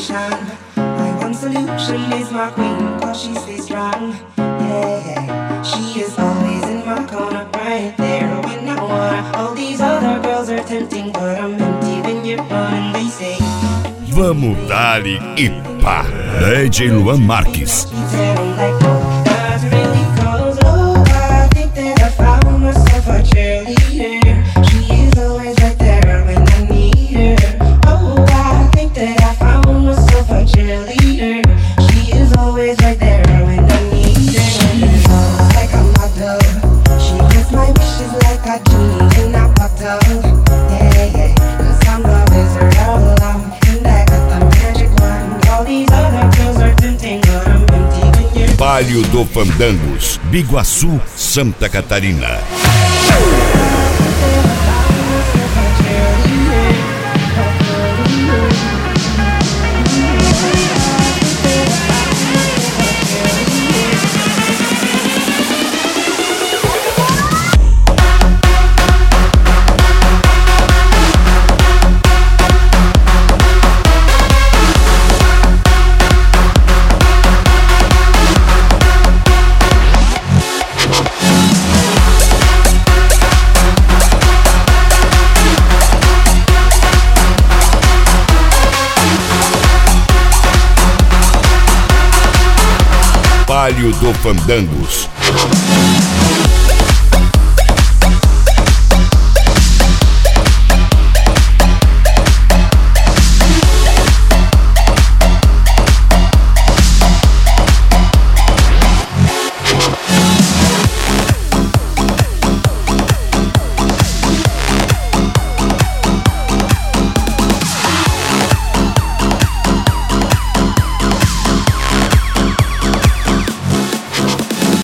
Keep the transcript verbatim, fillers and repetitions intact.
solution. My one solution is my queen, cause she stays strong. Yeah, she is always in my corner, right there when I wanna. All these other girls are tempting, but I'm empty when you're gone. And they say, vamos dar-lhe e pá. D J Luan Marques. A cheerleader, she is always right there when I need her. Oh, I think that I found myself a cheerleader. She is always right there when I need her. Like a model, she gets my wishes like a genie in a bottle. Yeah, yeah, 'cause I'm the wizard of love, and I got the magic wand. All these other girls are tempting, but I'm empty when you're. Palio do Fandangos, Biguaçu, Santa Catarina. Palio do Fandangos.